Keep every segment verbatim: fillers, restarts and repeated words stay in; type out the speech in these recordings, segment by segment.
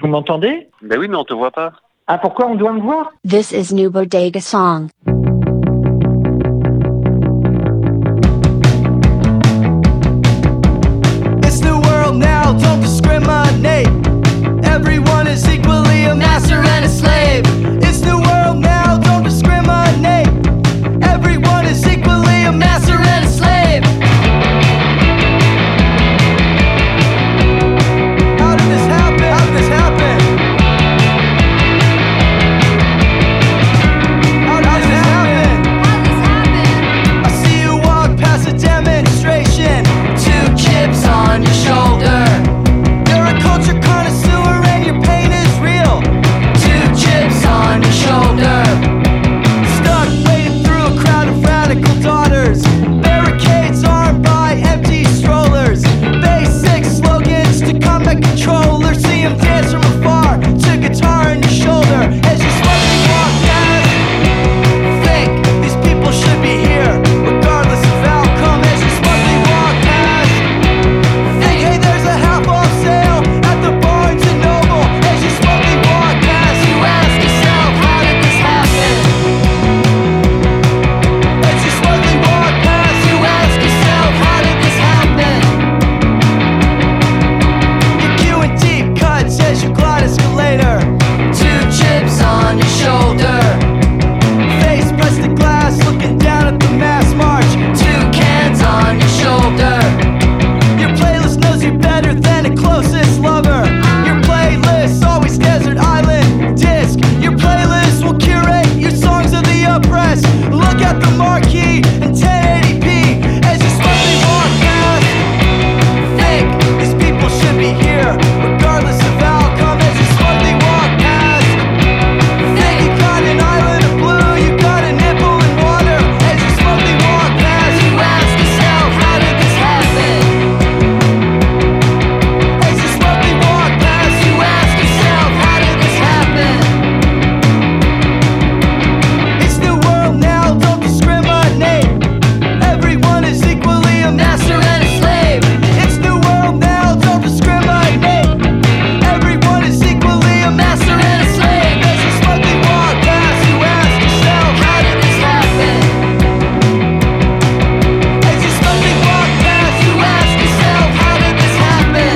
Vous m'entendez? Ben oui, mais on te voit pas. Ah, pourquoi on doit me voir? This is New Bodega Song. It's the world now, don't discriminate. Everyone is equally a master and a slave. It's the world now, don't discriminate. Everyone is equally a master and a slave. How did this happen? How did this happen? How did this happen? How did this happen? I see you walk past a demonstration. Two chips on your shoulder. You're a culture connoisseur and your pain is real. Two chips on your shoulder. Stuck wading through a crowd of radical daughters. Barricades armed by empty strollers. Basic slogans to combat controllers. See 'em dance from afar to guitar on your shoulder. As you slowly walk past, think these people should be here, regardless of outcome. As you slowly walk past, think, hey, there's a half off sale at the Barnes and Noble. As you slowly walk past, you ask yourself, how did this happen? As you slowly walk past, you ask yourself, how did this happen? You're queuing deep cuts as you glide escalator. Two chips on your shoulder. Face pressed to glass, looking down at the mass march. Two cans on your shoulder. Your playlist knows you better than a closest lover. Your playlist always desert island disc. Your playlist will curate your songs of the oppressed. Look at the marquee in ten eighty p as you slowly walk past. Think these people should be here, regardless of outcome. As you slowly walk past, think you got an island of blue, you got a nipple in water. As you slowly walk past, you ask yourself, how did this happen? As you slowly walk past, you ask yourself, how did this happen? It's the world now, don't discriminate. Everyone is equally a master and a slave. It's the world now, don't discriminate. Everyone is equally a master and a slave. As you slowly walk past, you ask yourself, how did this happen? As you slowly walk past, you ask yourself, how did this happen?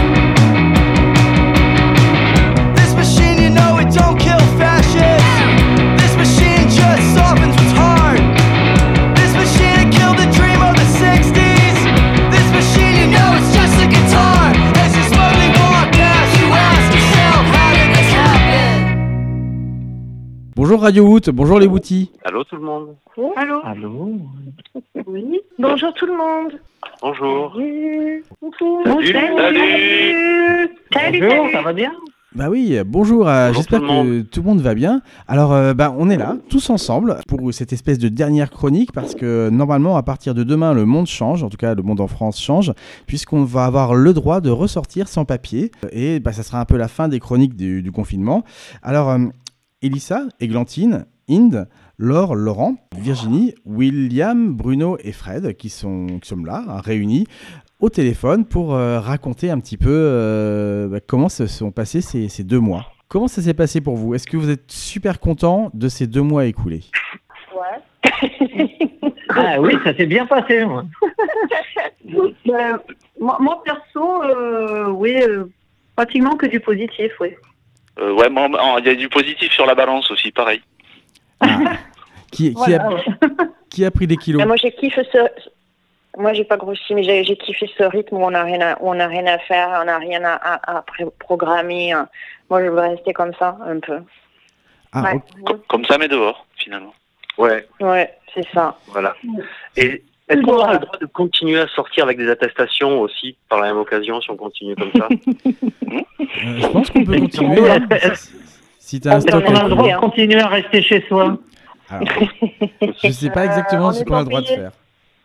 This machine, you know it don't kill fascists. This machine just softens what's hard. This machine, it killed the dream of the sixties. This machine, you know it's just a guitar. As you slowly walk past, you ask yourself, how did this happen? Bonjour Radio Woot, bonjour les Wooties. Allô tout le monde. Allô? Allô? Oui. Bonjour tout le monde. Bonjour. Salut. Bonjour. Salut, Salut. Salut. Bonjour, salut. ça va bien? Bah oui, bonjour, euh, Bonjour j'espère tout le que tout le monde va bien. Alors euh, bah, on est là, tous ensemble, pour cette espèce de dernière chronique, parce que normalement à partir de demain le monde change, en tout cas le monde en France change, puisqu'on va avoir le droit de ressortir sans papier, et bah, ça sera un peu la fin des chroniques du, du confinement. Alors euh, Elissa, Églantine, Inde, Laure, Laurent, Virginie, William, Bruno et Fred, qui sont, qui sont là, hein, réunis au téléphone pour euh, raconter un petit peu euh, bah, comment se sont passés ces, ces deux mois. Comment ça s'est passé pour vous? Est-ce que vous êtes super content de ces deux mois écoulés? Ouais. Ah oui, ça s'est bien passé, moi. Ben, moi, moi, perso, euh, oui, euh, pratiquement que du positif, oui. Euh, ouais, moi, il y a du positif sur la balance aussi, pareil. Ah. qui, qui, Voilà, a, ouais. qui a pris des kilos? Mais moi, j'ai kiffé ce. Moi, j'ai pas grossi, mais j'ai, j'ai kiffé ce rythme où on n'a rien, à, où on a rien à faire, on n'a rien à, à, à pré- programmer. Moi, je veux rester comme ça, un peu. Ah, Ouais, ok. Comme, comme ça, mais dehors, finalement. Ouais, ouais, c'est ça. voilà. Et est-ce qu'on aura le droit de continuer à sortir avec des attestations aussi, par la même occasion, si on continue comme ça? Euh, je pense qu'on peut continuer. hein. Si, si t'as un On peut stock en On a à- le droit de continuer à rester chez soi. Alors, je sais pas exactement Euh, on ce est qu'on a le droit de obligé. faire.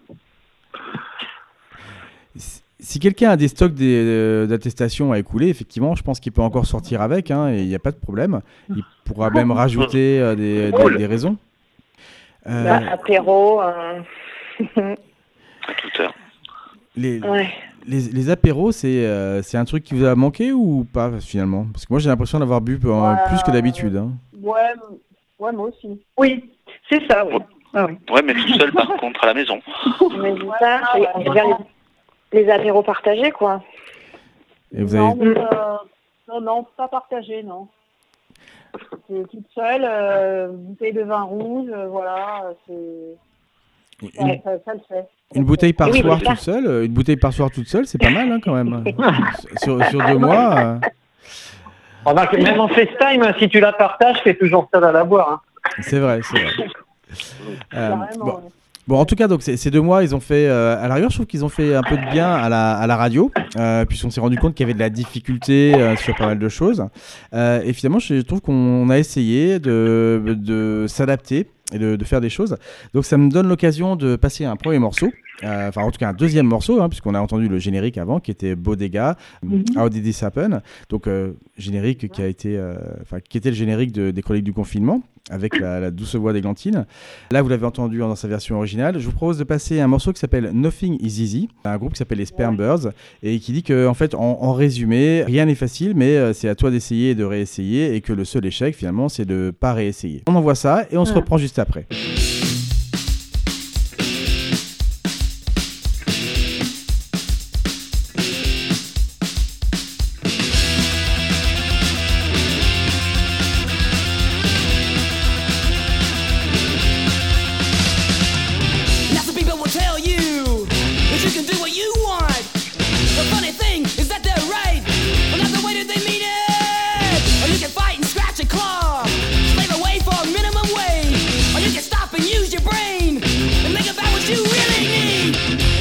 Si- Si quelqu'un a des stocks des, euh, d'attestations à écouler, effectivement, je pense qu'il peut encore sortir avec, hein, et il n'y a pas de problème. Il pourra même rajouter euh, des, des- des raisons. Euh, Bah, apéro. euh, À toute heure. Les, Ouais. les, les apéros, c'est euh, c'est un truc qui vous a manqué ou pas finalement? Parce que moi j'ai l'impression d'avoir bu euh, Ouais, plus que d'habitude. Hein. Ouais, m- ouais, moi aussi. Oui, c'est ça, oui. Ah, oui. Ouais, mais tout seul par contre à la maison. Mais c'est ça, c'est- on veut dire les, les apéros partagés, quoi. Et vous non, avez... mais, euh, non, non, pas partagé, non. C'est toute seule, euh, bouteille de vin rouge, euh, voilà, c'est... Une, Ouais, ça, ça le fait. une bouteille par Oui, soir c'est ça. toute seule, euh, une bouteille par soir toute seule, c'est pas mal hein, quand même. sur, sur deux mois. euh, Remarque, même en FaceTime, si tu la partages, t'es toujours seul à la boire. Hein. C'est vrai, c'est vrai. Euh, Carrément, bon. ouais. Bon, en tout cas, donc ces ces deux mois, ils ont fait, euh, à la rigueur, je trouve qu'ils ont fait un peu de bien à la, à la radio, euh, puisqu'on s'est rendu compte qu'il y avait de la difficulté euh, sur pas mal de choses. Euh, et finalement, je trouve qu'on a essayé de, de s'adapter et de, de faire des choses. Donc, ça me donne l'occasion de passer à un premier morceau. Euh, Enfin, en tout cas, un deuxième morceau, hein, puisqu'on a entendu le générique avant, qui était Bodega, Mhm. How Did This Happen. Donc, euh, générique qui a été, euh, enfin, qui était le générique de- des Chroniques du confinement, avec la, la douce voix d'Églantine. Là, vous l'avez entendu dans sa version originale. Je vous propose de passer un morceau qui s'appelle Nothing Is Easy, un groupe qui s'appelle les Sperm Birds, et qui dit que, en fait, en, en résumé, rien n'est facile, mais euh, c'est à toi d'essayer et de réessayer, et que le seul échec, finalement, c'est de pas réessayer. On envoie ça, et on se Ouais. reprend juste après. Lots of people will tell you that you can do what you want. The funny thing is that they're right, but not the way that they mean it. Or you can fight and scratch and claw, slave away for a minimum wage. Or you can stop and use your brain and think about what you really need.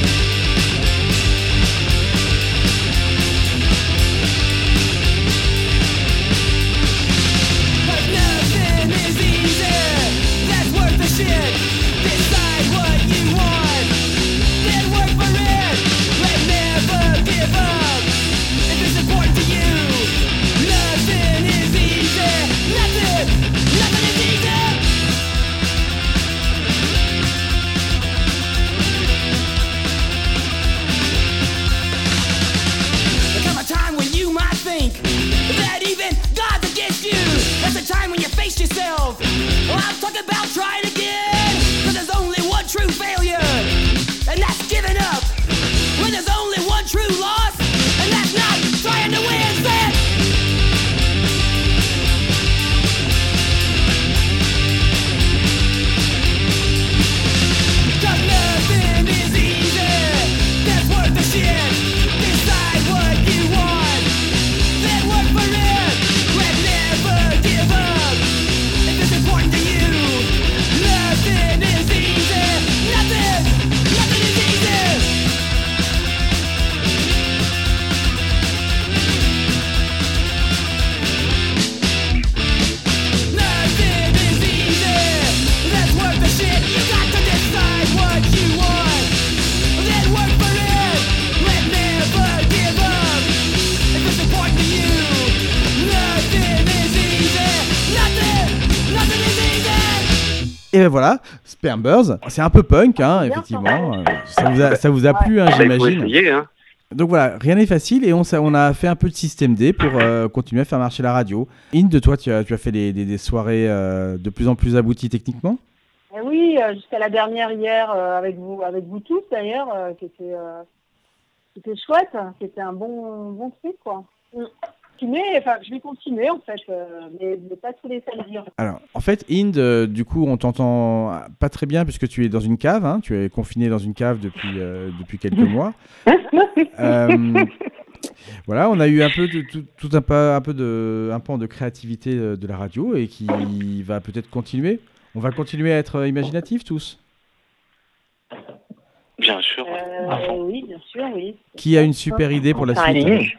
But nothing is easy, that's worth the shit. Decide what you want, then work for it. But never give up if it's important to you. Nothing is easy, nothing, nothing is easy. There come a time when you might think that even God's against you. That's the time when you face yourself. Well, I'm talking about trying again. Cause there's only one true failure, and that's giving up. When there's only one true loss, and that's not trying to win. Say it. Cause nothing is easy, that's worth the shit. Decide what you want, then work for it. But never give up if it's important to you. Nothing is easy, nothing, nothing is easy. Nothing is easy, that's worth the shit. You got to decide what you want, then work for it. But never give up if it's important to you. Nothing is easy, nothing, nothing is easy. Et ben voilà, Sperm Birds. C'est un peu punk, hein, Bien effectivement. Euh, Ça vous a, ça vous a plu, hein, Bah, il faut j'imagine. essayer, hein. Donc voilà, rien n'est facile et on, s'a- on a fait un peu de système D pour euh, continuer à faire marcher la radio. Inde, toi, tu as, tu as fait des, des- des soirées euh, de plus en plus abouties techniquement. Eh oui, euh, jusqu'à la dernière hier euh, avec vous, avec vous tous d'ailleurs, euh, qui était, euh, qui était chouette, c'était un bon, bon truc quoi. Mm. Continuer, enfin, je vais continuer en fait, euh, mais, mais pas tous les samedis. Alors, en fait, Inde, euh, du coup, on t'entend pas très bien puisque tu es dans une cave. Hein, tu es confiné dans une cave depuis, euh, depuis quelques mois. Euh, voilà, on a eu un peu de, tout, tout un, pas, un peu de, un pan de créativité de, de la radio et qui va peut-être continuer. On va continuer à être imaginatifs tous. Bien sûr. Euh, oui, bien sûr, oui. Qui a une super idée pour la Allez. suite?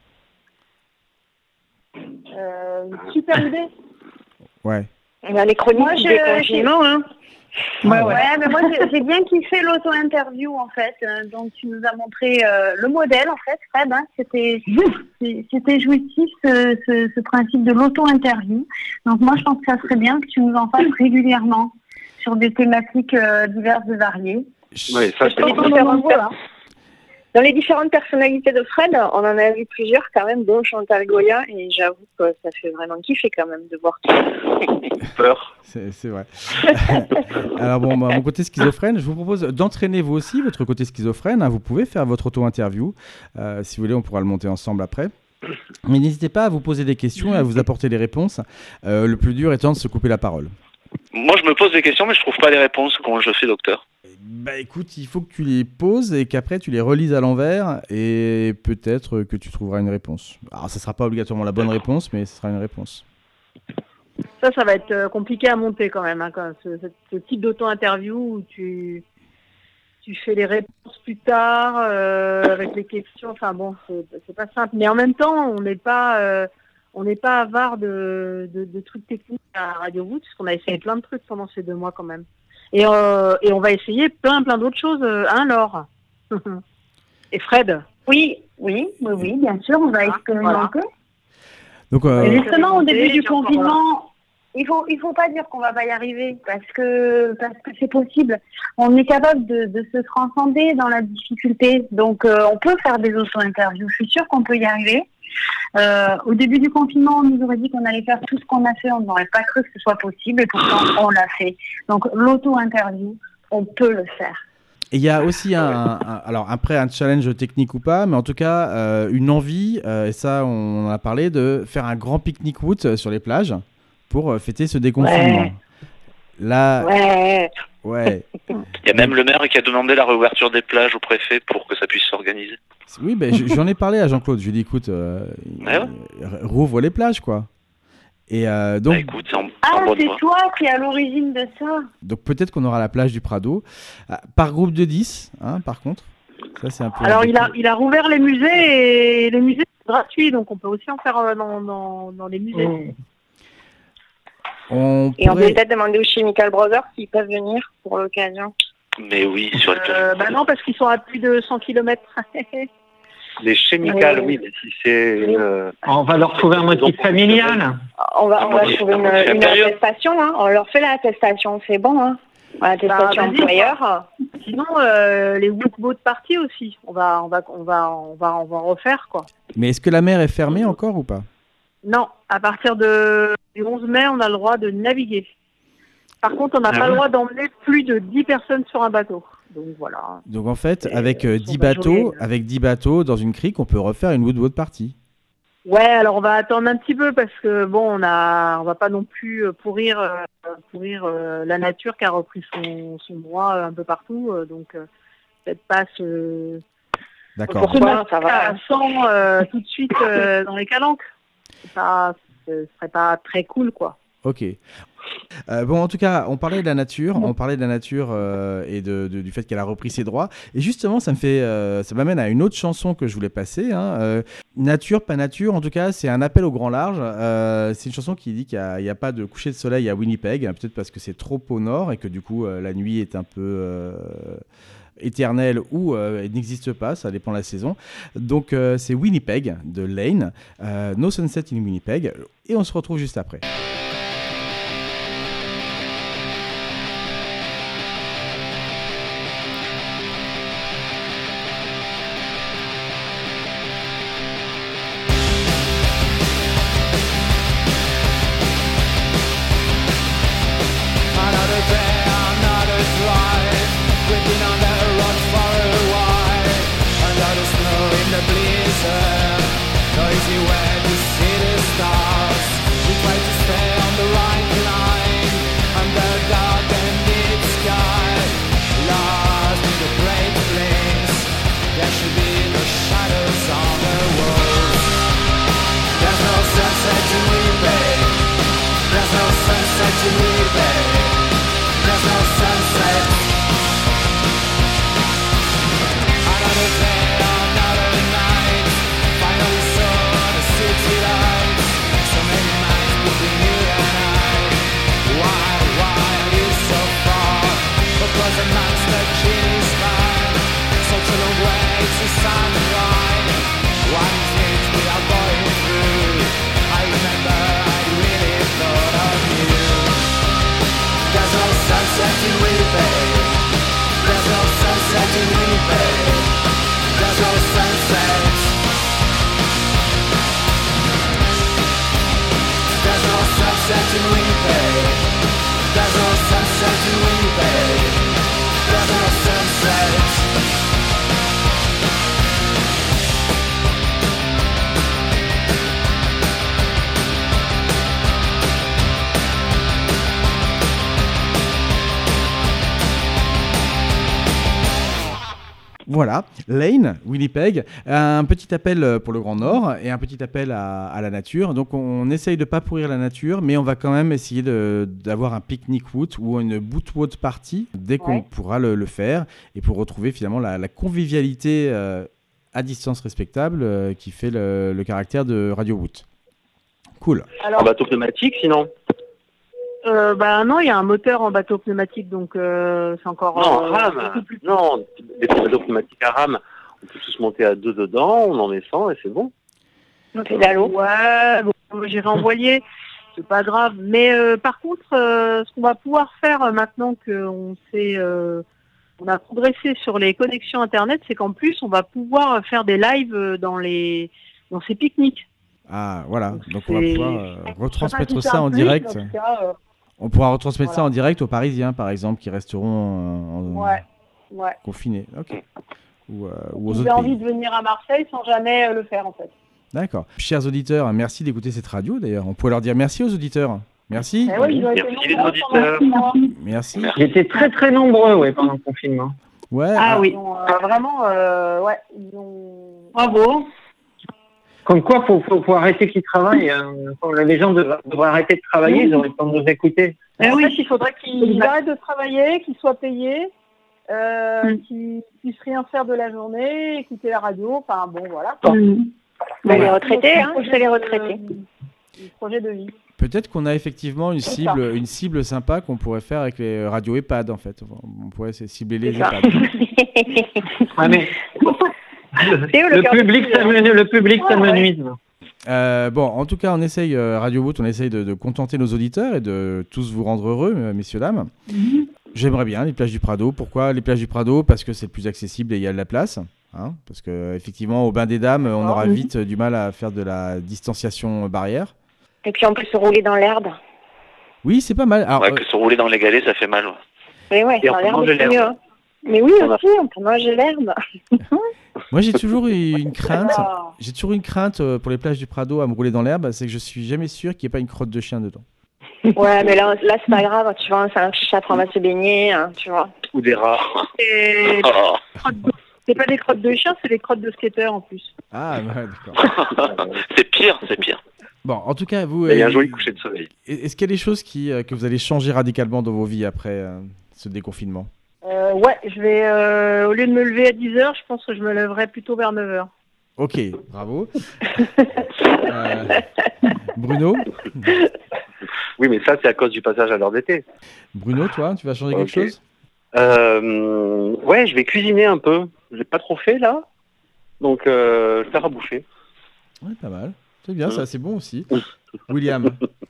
Euh, une super idée. Ouais. Ben, les chroniques Moi, je- du confinement, hein. Ouais, Ah ouais. ouais. mais moi j'ai j'ai bien kiffé l'auto-interview en fait. Euh, donc tu nous as montré euh, le modèle en fait, Fred. Hein. C'était c'est- c'était jouissif ce, ce, ce principe de l'auto-interview. Donc moi je pense que ça serait bien que tu nous en fasses régulièrement sur des thématiques euh, diverses et variées. Oui, ça, c'est Et bien. pour faire un peu, hein. dans les différentes personnalités de Fred, on en a vu plusieurs quand même, dont Chantal Goya, et j'avoue que ça fait vraiment kiffer quand même de voir tout. Peur. C'est, c'est vrai. Alors bon, bah, mon côté schizophrène, je vous propose d'entraîner vous aussi votre côté schizophrène. Hein. Vous pouvez faire votre auto-interview. Euh, si vous voulez, on pourra le monter ensemble après. Mais n'hésitez pas à vous poser des questions et à vous apporter des réponses. Euh, le plus dur étant de se couper la parole. Moi, je me pose des questions, mais je trouve pas les réponses. Comment je fais, docteur? Bah écoute, il faut que tu les poses et qu'après tu les relises à l'envers et peut-être que tu trouveras une réponse. Alors ça sera pas obligatoirement la bonne réponse, mais ce sera une réponse. Ça, ça va être euh, compliqué à monter quand même, hein, quand ce, ce, ce type d'auto-interview où tu, tu fais les réponses plus tard euh, avec les questions. Enfin bon, c'est, c'est pas simple. Mais en même temps, on n'est pas, euh, on n'est pas avare de, de, de trucs techniques à Radio Wood, parce qu'on a essayé plein de trucs pendant ces deux mois quand même. Et, euh, et on va essayer plein, plein d'autres choses, hein, Laure? Et Fred? Oui, oui, oui, oui, bien sûr, on va expérimenter. Voilà. Donc, euh... Et justement, au début du confinement, il faut, il faut pas dire qu'on va pas y arriver, parce que, parce que c'est possible. On est capable de, de se transcender dans la difficulté. Donc, euh, on peut faire des auto-interviews. Je suis sûre qu'on peut y arriver. Euh, au début du confinement, on nous aurait dit qu'on allait faire tout ce qu'on a fait, on n'aurait pas cru que ce soit possible, et pourtant on l'a fait. Donc l'auto-interview, on peut le faire. Et il y a aussi un, un, un, alors après un challenge technique ou pas, mais en tout cas euh, une envie, euh, et ça on en a parlé, de faire un grand pique-nique wood sur les plages pour euh, fêter ce déconfinement. Ouais. Là, Ouais. ouais. Il y a même le maire qui a demandé la réouverture des plages au préfet pour que ça puisse s'organiser. Oui, ben, j'en ai parlé à Jean-Claude. Je lui ai dit, écoute, euh, Ouais, ouais. rouvre les plages, quoi. Et euh, donc, Bah, écoute, c'est en, Ah, en bonne c'est voie. toi qui es à l'origine de ça. donc peut-être qu'on aura la plage du Prado. Euh, par groupe de dix, hein, par contre. Ça, c'est un peu... Alors, il a, il a rouvert les musées, et les musées sont gratuits, donc on peut aussi en faire euh, dans, dans, dans les musées. Mmh. On Et on pourrait... peut peut-être demander aux Chemical Brothers s'ils peuvent venir pour l'occasion. Mais oui, sur les plages. Euh, bah non, parce qu'ils sont à plus de cent kilomètres. Les chemicals, oui, mais si c'est... Euh... On va leur trouver un motif familial. On va, on va trouver une, C'est une sérieux. attestation, hein. On leur fait l'attestation, c'est bon, hein. L'attestation Bah, vas-y. employeur. Sinon, euh, les Woodboat Party aussi. On va, on va, on va, on va, on va refaire, quoi. Mais est-ce que la mer est fermée encore ou pas? Non, à partir de, du onze mai, on a le droit de naviguer. Par contre, on n'a Ah pas oui. le droit d'emmener plus de dix personnes sur un bateau. Donc voilà. Donc en fait, Et avec euh, ils sont dix pas bateaux, jolis. avec dix bateaux dans une crique, on peut refaire une woodboat party. Ouais, alors on va attendre un petit peu parce que bon, on a, on va pas non plus euh, pourrir, euh, pourrir euh, la nature qui a repris son, son droit euh, un peu partout. euh, donc euh, peut-être pas se, D'accord. se Pourquoi mettre ça va à cent euh, tout de suite euh, dans les calanques. C'est pas, ce serait pas très cool, quoi. Ok. Euh, bon, en tout cas, on parlait de la nature, on parlait de la nature euh, et de, de- du fait qu'elle a repris ses droits. Et justement, ça me fait, euh, ça m'amène à une autre chanson que je voulais passer. Hein. Euh, nature, pas nature, en tout cas, c'est un appel au grand large. Euh, c'est une chanson qui dit qu'il n'y a, a pas de coucher de soleil à Winnipeg, hein, peut-être parce que c'est trop au nord et que du coup, euh, la nuit est un peu euh, éternelle ou euh, elle n'existe pas, ça dépend de la saison. Donc, euh, c'est Winnipeg de Lane, euh, No Sunset in Winnipeg, et on se retrouve juste après. Another day, another drive, creeping on the road for a while. Under the snow in the blizzard, noisy way to see the stars. We try to stay on the right line, under dark and deep sky. Lost in the great place, there should be no shadows on the walls. There's no sunset in Winnipeg. There's no sunset in Winnipeg. There's no sunset. Another day, another night. Finally saw the city lights. So many miles between you and I. Why, why are you so far? Because a man stuck in his mind. Such a long way to sunrise. What is it we are going through? I remember I really thought of you. sunset in Winnipeg. There's no sunset in Winnipeg. There's no sunset. Voilà, Lane, Winnipeg, un petit appel pour le Grand Nord et un petit appel à, à la nature. Donc on essaye de ne pas pourrir la nature, mais on va quand même essayer de, d'avoir un pique-nique wood ou une boot wood party dès qu'on Ouais. pourra le, le faire et pour retrouver finalement la, la convivialité euh, à distance respectable euh, qui fait le, le caractère de Radio Wood. Cool. Alors, En bateau pneumatique, sinon. euh, bah non, il y a un moteur en bateau pneumatique, donc euh, c'est encore. Non, euh, rame. beaucoup plus- Non, des bateaux pneumatiques à rame. On peut tous monter à deux dedans, on en met cent et c'est bon. On fait à l'eau. Ouais, bon, j'irai en voilier, c'est pas grave. Mais euh, par contre, euh, ce qu'on va pouvoir faire euh, maintenant qu'on sait, euh, on a progressé sur les connexions internet, c'est qu'en plus, on va pouvoir faire des lives euh, dans les dans ces pique-niques. Ah voilà, Donc donc on va c'est- pouvoir euh, Je sais pas retransmettre si c'est ça un en plus, direct. en tout cas, euh, On pourra retransmettre ça Voilà. en direct aux Parisiens par exemple qui resteront euh, en- ouais, ouais. confinés. Ok. Ou, euh, ou Vous aux avez autres envie pays. de venir à Marseille sans jamais euh, le faire en fait. D'accord. Chers auditeurs, merci d'écouter cette radio d'ailleurs. On pourrait leur dire merci aux auditeurs. Merci. Eh oui, ils ont été Merci les nombreux auditeurs. pendant le confinement. Merci. Merci. J'étais très très nombreux ouais, pendant le confinement. Ouais. Ah ah, oui. Ils ont, euh, vraiment, euh, ouais, ils ont. Bravo. Comme quoi, faut, faut, faut arrêter qu'ils travaillent. Hein. Les gens devraient, devraient arrêter de travailler, ils auraient le temps de nous écouter. Eh oui, il faudrait qu'ils arrêtent de travailler, qu'ils soient payés, euh, qu'ils puissent rien faire de la journée, écouter la radio, enfin bon, voilà. quoi. Bah, les Voilà. retraités, hein, Projet c'est les de- retraités. du projet de vie. Peut-être qu'on a effectivement une C'est cible, une cible sympa qu'on pourrait faire avec les radios EHPAD en fait. On pourrait cibler les C'est ça. EHPAD. Ouais, mais C'est où le le cœur du public, sujet, ça me, le public, ça me nuise. Euh, bon, en tout cas, on essaye, euh, Radio Boot, on essaye de, de contenter nos auditeurs et de tous vous rendre heureux, euh, messieurs, dames. J'aimerais bien les plages du Prado. Pourquoi les plages du Prado? Parce que c'est le plus accessible et il y a de la place. Hein, parce que effectivement, au bain des dames, on aura vite euh, du mal à faire de la distanciation euh, barrière. Et puis on peut se rouler dans l'herbe. Oui, c'est pas mal. Alors, Ouais, euh, que se rouler dans les galets, ça fait mal. Ouais. Mais ouais, Et on dans peut l'herbe, manger c'est l'herbe. mieux. hein. Mais oui, On a- aussi, on peut manger l'herbe. moi, j'ai toujours eu une crainte. Ah. J'ai toujours une crainte euh, pour les plages du Prado à me rouler dans l'herbe, c'est que je suis jamais sûr qu'il n'y ait pas une crotte de chien dedans. Ouais, mais là, là c'est pas grave, tu vois, c'est un chat, on va se baigner, hein, tu vois. Ou des rats. Et Oh. c'est pas des crottes de chien, c'est des crottes de skateurs en plus. Ah, ouais, d'accord. C'est pire, c'est pire. Bon, en tout cas, vous. Il y a un euh, joli coucher de soleil. Est-ce qu'il y a des choses qui, euh, que vous allez changer radicalement dans vos vies après euh, ce déconfinement? Euh, ouais, je vais, euh, au lieu de me lever à dix heures, je pense que je me lèverai plutôt vers neuf heures. Ok, bravo. Euh, Bruno Oui, mais ça, c'est à cause du passage à l'heure d'été. Bruno, toi, tu vas changer Ok. quelque chose? Euh, ouais, je vais cuisiner un peu. Je l'ai pas trop fait, là. Donc, euh, faire à bouffer. Ouais, pas mal. C'est bien, ça, c'est bon aussi. William?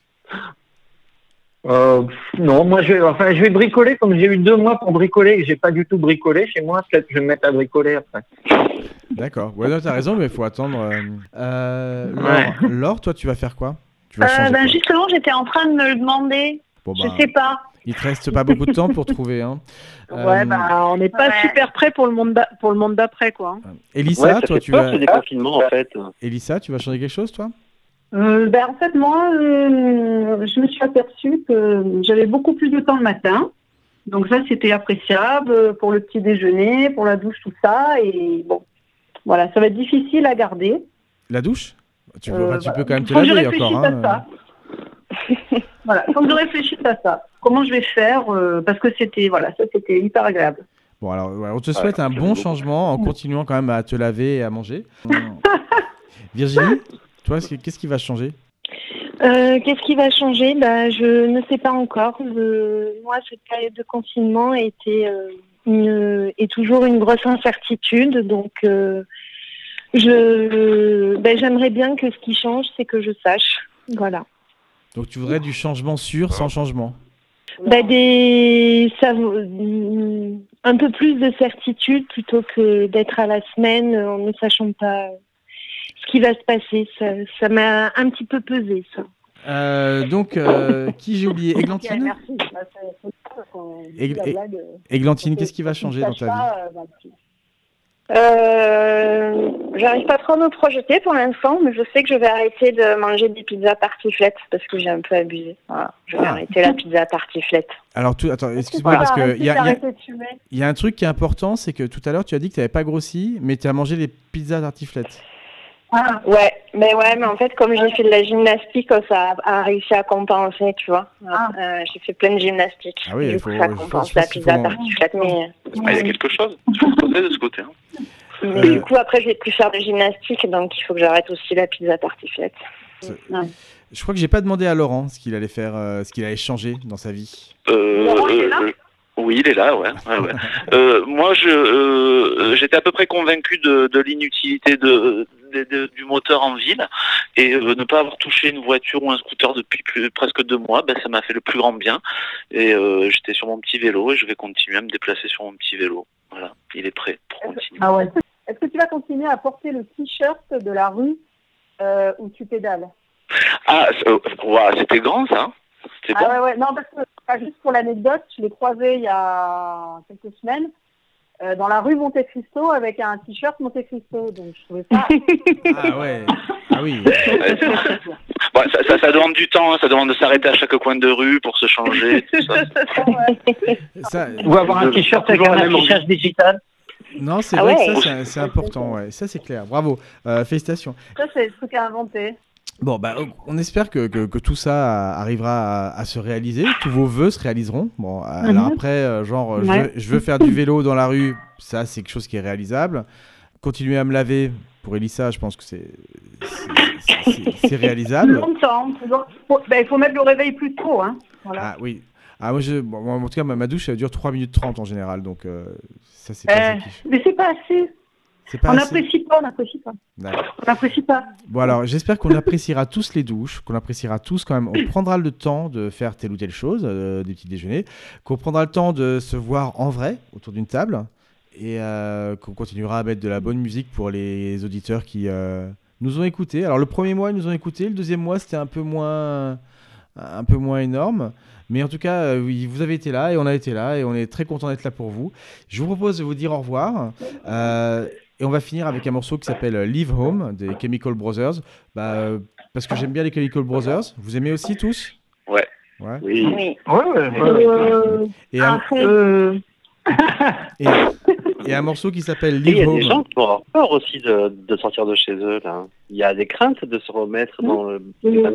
Euh, non, moi je vais, enfin, je vais bricoler comme j'ai eu deux mois pour bricoler et que j'ai pas du tout bricolé chez moi. Peut-être que je vais me mettre à bricoler après. D'accord. Ouais, non, t'as raison, mais il faut attendre. euh, euh, Laure, Ouais. Laure, toi, tu vas faire quoi? Tu vas Euh, changer ben quoi? justement, j'étais en train de me le demander. Bon, Je bah, sais pas. il te reste pas beaucoup de temps pour trouver. Hein. Ouais, Euh, bah, on n'est pas ouais. super prêt pour le monde d'a- pour le monde d'après, quoi. hein. Elissa, Ouais, ça toi, fait tu peur, vas... ce déconfinement, en fait. Elissa, tu vas changer quelque chose, toi? Euh, ben, en fait, moi, euh, je me suis aperçue que j'avais beaucoup plus de temps le matin. Donc ça, c'était appréciable euh, pour le petit déjeuner, pour la douche, tout ça. Et bon, voilà, ça va être difficile à garder. La douche? Tu, peux, Euh, enfin, tu voilà. peux quand même te Faut que je laver réfléchisse encore. à Hein. ça. Voilà, faut que je réfléchisse à ça. Comment je vais faire euh, parce que c'était voilà, ça c'était hyper agréable. Bon, alors, ouais, on te Ouais, souhaite un j'aime bon beaucoup. changement en continuant quand même à te laver et à manger. Virginie, toi, est-ce que- qu'est-ce qui va changer? Euh, Qu'est-ce qui va changer? Bah, je ne sais pas encore. Je- Moi, cette période de confinement a été euh, une, est toujours une grosse incertitude. Donc, euh, je, bah, j'aimerais bien que ce qui change, c'est que je sache. Voilà. Donc, tu voudrais du changement sûr sans changement? Bah, des, ça, mm, un peu plus de certitude plutôt que d'être à la semaine en ne sachant pas ce qui va se passer. Ça, ça m'a un petit peu pesé, ça. Euh, donc, euh, qui j'ai oublié? Églantine. Merci. Bah, c'est- c'est- qu'on dit Égl- la é- blague, euh, Églantine, qu'on qu'est-ce qui va fait- changer qu'on dans ta sache vie? pas, euh, bah, tu- Euh, j'arrive pas trop à me projeter pour l'instant, mais je sais que je vais arrêter de manger des pizzas tartiflettes parce que j'ai un peu abusé. Voilà, je vais Ah. arrêter la pizza tartiflette. Alors, tout, attends, excuse-moi, Voilà. parce qu'il Arrêtez y, a- y a- d'arrêter de fumer. y a un truc qui est important, c'est que tout à l'heure, tu as dit que tu n'avais pas grossi, mais tu as mangé des pizzas tartiflettes. Ah, Ouais, mais ouais, mais en fait, comme j'ai fait de la gymnastique, ça a, a réussi à compenser, tu vois. Ah. Euh, j'ai fait plein de gymnastique. Ah oui, du il coup, faut- ça je compense pense- je la pense qu'il pizza faut- tartiflette, mais, Ah, il y a quelque chose. Il faut creuser de ce côté. Hein. mais Euh. du coup, après, je vais plus faire de gymnastique, donc il faut que j'arrête aussi la pizza tartiflette. Je crois que j'ai pas demandé à Laurent ce qu'il allait faire, euh, ce qu'il allait changer dans sa vie. Euh, Laurent, il est là euh, oui, il est là, ouais. ouais, ouais. euh, moi, je, euh, j'étais à peu près convaincu de, de l'inutilité de, de- de- du moteur en ville et euh, ne pas avoir touché une voiture ou un scooter depuis plus, presque deux mois, ben, ça m'a fait le plus grand bien. Et euh, j'étais sur mon petit vélo et je vais continuer à me déplacer sur mon petit vélo. Voilà, il est prêt pour continuer. ah ouais. Est-ce que tu vas continuer à porter le t-shirt de la rue euh, où tu pédales? Ah, c'est- euh, ouah, c'était grand ça. C'était Ah bon. ouais, ouais. Non, parce que, ah, juste pour l'anecdote, je l'ai croisé il y a quelques semaines euh, dans la rue Monte Cristo avec un t-shirt Monte Cristo. Donc je trouvais ça. Ah ouais. Ah oui. Ouais, ouais, ça, ça, ça demande du temps, hein, ça demande de s'arrêter à chaque coin de rue pour se changer. Tout ça. Ça, Ou avoir un De- t-shirt avec toujours un la même affichage digital. non, c'est Ah vrai ouais. que ça, c'est- c'est important. Ouais. Ça, c'est clair. Bravo. Euh, félicitations. Ça, c'est le truc à inventer. Bon, bah, on espère que, que, que tout ça arrivera à, à se réaliser. Tous vos vœux se réaliseront. Bon, alors Mhm. après, euh, genre, je Ouais. veux, je veux faire du vélo dans la rue. Ça, c'est quelque chose qui est réalisable. Continuer à me laver. Pour Elissa, je pense que c'est c'est- c'est- c'est réalisable. Longtemps. toujours. Faut- ben, il faut mettre le réveil plus tôt. Hein. Voilà. Ah oui. Ah, moi, je, bon, moi, en tout cas, ma, ma douche, elle dure trois minutes trente en général. Donc, euh, ça, c'est pas Euh, ça qui- mais c'est pas assez. c'est pas On assez. n'apprécie pas, on n'apprécie pas. D'accord. On n'apprécie pas. Bon, alors, j'espère qu'on appréciera tous les douches, qu'on appréciera tous quand même. On prendra le temps de faire telle ou telle chose, euh, des petits déjeuners, qu'on prendra le temps de se voir en vrai autour d'une table et euh, qu'on continuera à mettre de la bonne musique pour les auditeurs qui euh, nous ont écoutés. Alors, le premier mois, ils nous ont écoutés. Le deuxième mois, c'était un peu moins, un peu moins énorme. Mais en tout cas, euh, oui, vous avez été là et on a été là et on est très content d'être là pour vous. Je vous propose de vous dire au revoir. Euh, et on va finir avec un morceau qui s'appelle Leave Home des Chemical Brothers. Bah, euh, parce que j'aime bien les Chemical Brothers. Vous aimez aussi tous? Ouais. Ouais. Oui. Oui. Ouais, ouais, ouais. Euh, Et À un, fond. euh, et, et un morceau qui s'appelle Et il y Leave a des gens Home. qui vont avoir peur aussi de, de sortir de chez eux. Là. Il y a des craintes de se remettre dans le,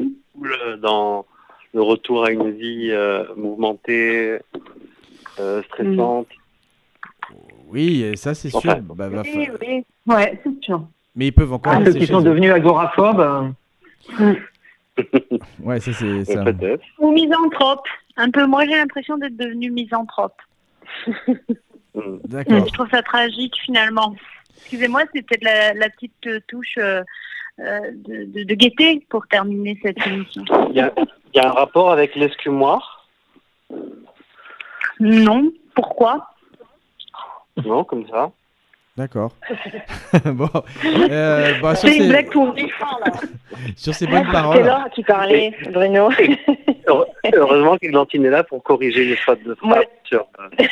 dans le retour à une vie euh, mouvementée, euh, stressante. Oui, et ça c'est sûr. Enfin, Bah, va Oui, fa- oui. ouais, c'est sûr. Mais ils peuvent encore Ah, ceux rester qui chez sont eux. devenus agoraphobes. euh, Ouais, ça c'est ça. Peut-être. Ou misanthrope. Un peu, moi j'ai l'impression d'être devenue misanthrope. Mm. D'accord. Je trouve ça tragique finalement. Excusez-moi, c'est peut-être la, la petite euh, touche euh, euh, de, de, de gaieté pour terminer cette émission. Il y a, il y a un rapport avec l'escumoire, Non, pourquoi? non, comme ça. D'accord. Bon, euh, bah, sur, C'est une ces, blague pour enfants, là. sur ces bonnes C'est paroles. Laure qui parlait, Bruno. Heure- Heureusement qu'Églantine est là pour corriger les fautes de frappe Ouais. sur. euh,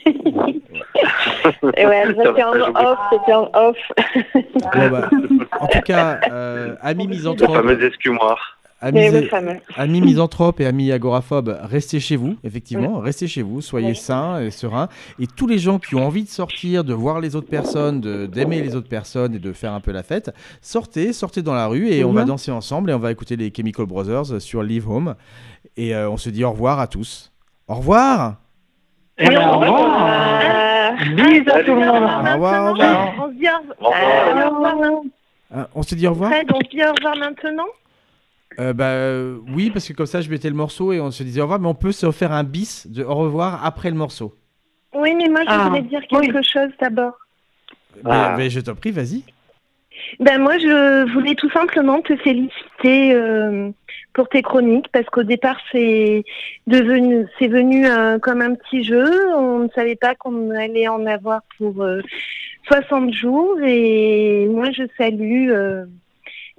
Et ouais, c'était en off, c'était en off. Bon, bah, en tout cas, euh, amis Le misanthropes, fameux escumoire. amis, Mais oui, fameux. amis misanthropes et amis agoraphobes, restez chez vous, effectivement, restez chez vous, soyez sains et sereins. Et tous les gens qui ont envie de sortir, de voir les autres personnes, de- d'aimer les autres personnes et de faire un peu la fête, sortez, sortez dans la rue et on va danser ensemble et on va écouter les Chemical Brothers sur Leave Home. Et euh, on se dit au revoir à tous. Au revoir! Eh ben, au revoir. Euh, Bisous à tout le monde. Au revoir, au revoir. On se dit au Au revoir. au revoir maintenant. Euh, on se dit au revoir? Fred, on se dit au revoir maintenant. Euh, bah euh, oui, parce que comme ça je mettais le morceau et on se disait au revoir, mais on peut se faire un bis de au revoir après le morceau. Oui, mais moi je Ah, voulais dire quelque chose d'abord. Mais, Ah. mais je t'en prie, vas-y. Ben moi je voulais tout simplement te féliciter euh, pour tes chroniques parce qu'au départ c'est devenu c'est venu euh, comme un petit jeu, on ne savait pas qu'on allait en avoir pour euh, soixante jours et moi je salue euh,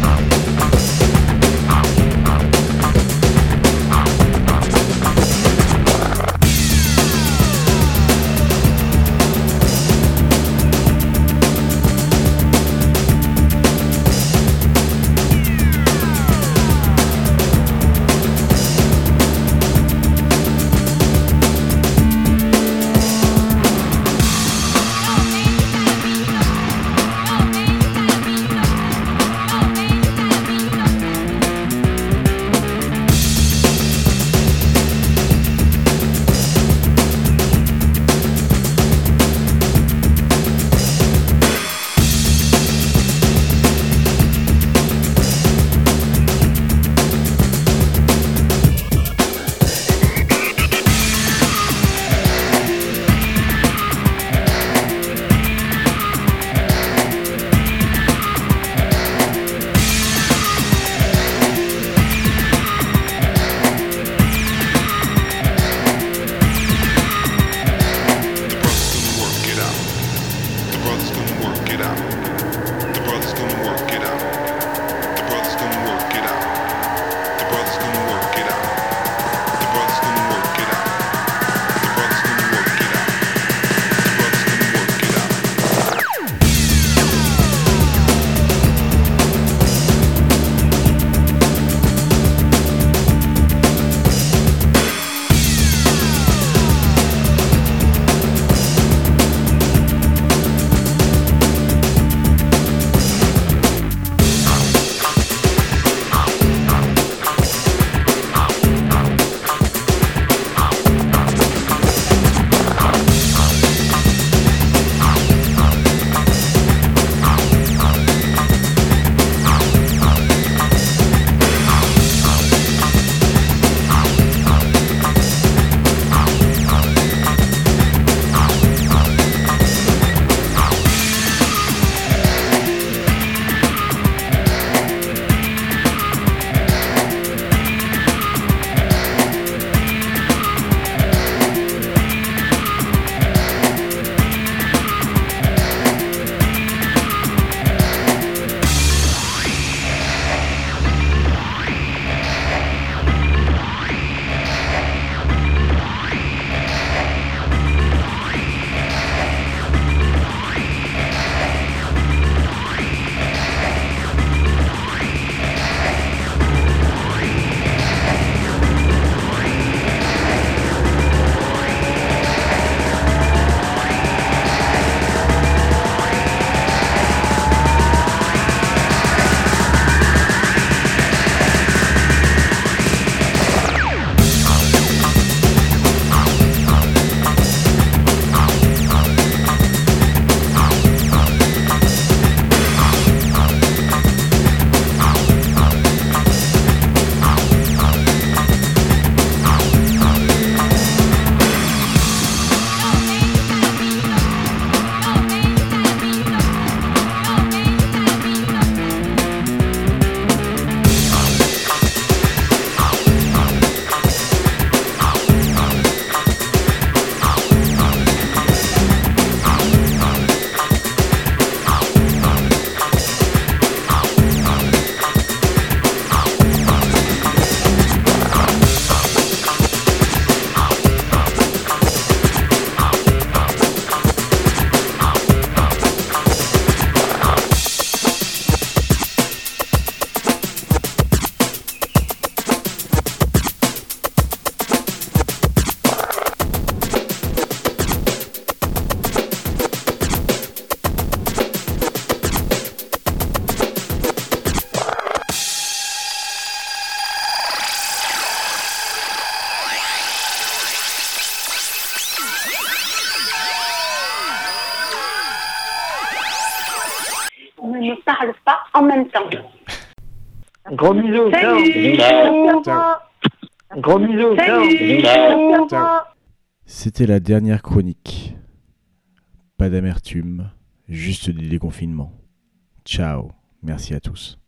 ne parle pas en même temps. Gros bisous. Salut. Ciao. Ciao. Gros bisous. Salut. Ciao. Ciao. C'était la dernière chronique. Pas d'amertume, juste des déconfinements. Ciao. Merci à tous.